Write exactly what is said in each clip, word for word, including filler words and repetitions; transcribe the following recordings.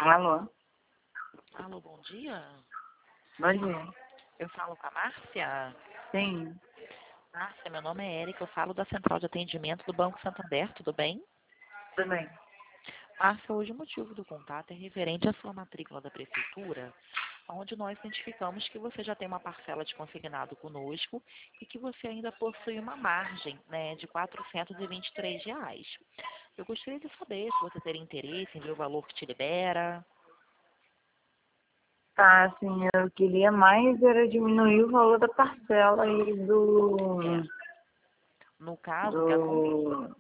Alô? Alô, bom dia. Bom dia. Eu falo com a Márcia. Sim, Márcia, meu nome é Érica, eu falo da Central de Atendimento do Banco Santander, tudo bem? tudo bem. Márcia, hoje o motivo do contato é referente à sua matrícula da Prefeitura, onde nós identificamos que você já tem uma parcela de consignado conosco e que você ainda possui uma margem, né, de quatrocentos e vinte e três reais. Eu gostaria de saber se você teria interesse em ver o valor que te libera. Tá, assim, eu queria mais era diminuir o valor da parcela aí É, do... no caso, que acon- do...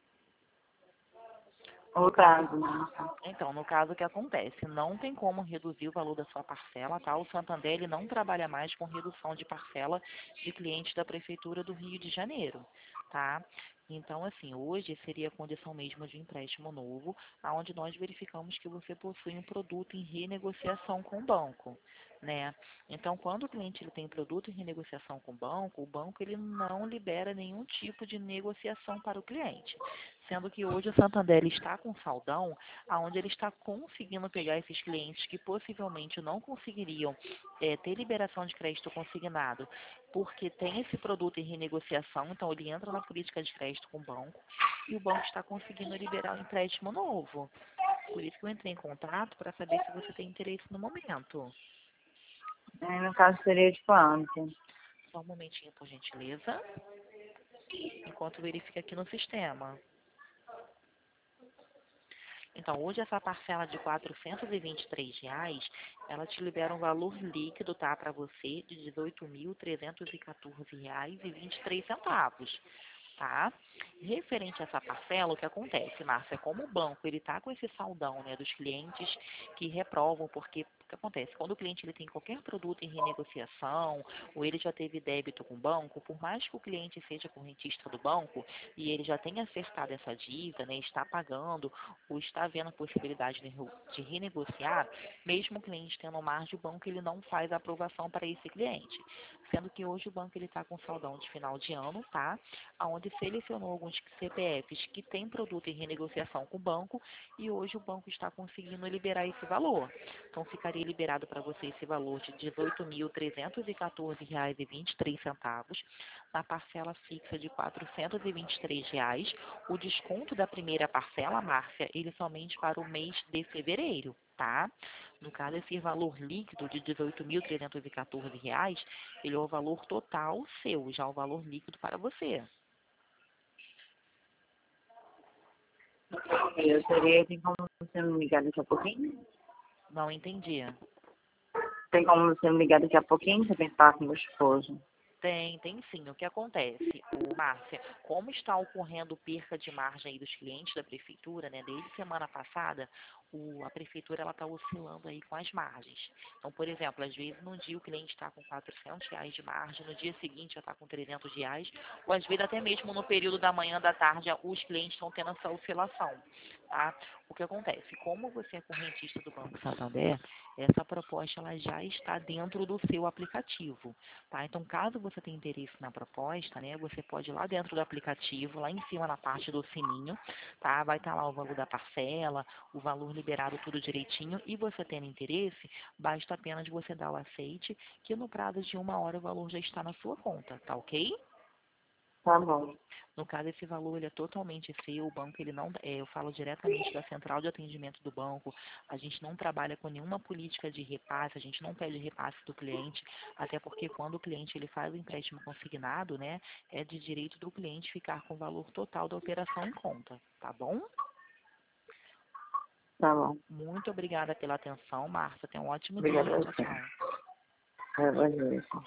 no caso Outado, né? Então, no caso, o que acontece? Não tem como reduzir o valor da sua parcela, tá? O Santander, ele não trabalha mais com redução de parcela de clientes da Prefeitura do Rio de Janeiro, tá? Então, assim, hoje seria a condição mesmo de empréstimo novo, aonde nós verificamos que você possui um produto em renegociação com o banco, né? Então, quando o cliente ele tem produto em renegociação com o banco, o banco ele não libera nenhum tipo de negociação para o cliente, sendo que hoje o Santander ele está com saldão aonde ele está conseguindo pegar esses clientes que possivelmente não conseguiriam eh, ter liberação de crédito consignado, porque tem esse produto em renegociação, então ele entra na política de crédito com o banco e o banco está conseguindo liberar um empréstimo novo. Por isso que eu entrei em contato para saber se você tem interesse no momento. Aí, no caso, seria de quanto? Só um momentinho, por gentileza, enquanto verifica aqui no sistema. Então, hoje essa parcela de quatrocentos e vinte e três reais, ela te libera um valor líquido, tá, para você de dezoito mil trezentos e quatorze reais e vinte e três centavos, tá? Referente a essa parcela, o que acontece, Márcia, como o banco ele tá com esse saldão, né, dos clientes que reprovam, porque o que acontece? Quando o cliente ele tem qualquer produto em renegociação, ou ele já teve débito com o banco, por mais que o cliente seja correntista do banco e ele já tenha acertado essa dívida, né, está pagando ou está vendo a possibilidade de re- de renegociar, mesmo o cliente tendo margem, o banco ele não faz a aprovação para esse cliente. Sendo que hoje o banco ele está com saldão de final de ano, tá? Onde selecionou alguns C P Fs que têm produto em renegociação com o banco e hoje o banco está conseguindo liberar esse valor. Então ficaria liberado para você esse valor de dezoito mil trezentos e quatorze reais e vinte e três centavos na parcela fixa de quatrocentos e vinte e três reais. O desconto da primeira parcela, Márcia, ele somente para o mês de fevereiro, tá? No caso, esse valor líquido de dezoito mil trezentos e quatorze reais, ele é o valor total seu, já o valor líquido para você. Eu teria, tem como você me ligar daqui a pouquinho? Não entendi. Tem como você me ligar daqui a pouquinho? Você tem que falar com meu esposo. Tem, tem sim. O que acontece, o Márcia, como está ocorrendo perca de margem aí dos clientes da prefeitura, né? Desde semana passada, o, a prefeitura ela está oscilando aí com as margens. Então, por exemplo, às vezes num dia o cliente está com quatrocentos reais de margem, no dia seguinte já está com trezentos reais, ou às vezes até mesmo no período da manhã, da tarde, os clientes estão tendo essa oscilação, tá? O que acontece? Como você é correntista do Banco Santander, essa proposta ela já está dentro do seu aplicativo. Tá? Então, caso você tenha interesse na proposta, né, você pode ir lá dentro do aplicativo, lá em cima na parte do sininho, tá? Vai estar lá o valor da parcela, o valor liberado tudo direitinho, e você tendo interesse, basta apenas você dar o aceite, que no prazo de uma hora o valor já está na sua conta, tá ok? Tá bom. No caso, esse valor ele é totalmente seu, o banco ele não, é, eu falo diretamente da central de atendimento do banco, a gente não trabalha com nenhuma política de repasse, a gente não pede repasse do cliente, até porque quando o cliente ele faz o empréstimo consignado, né, é de direito do cliente ficar com o valor total da operação em conta, tá bom? Tá bom. Muito obrigada pela atenção, Márcia, tenha um ótimo dia, Obrigada a tchau, você. tchau. É, bom dia.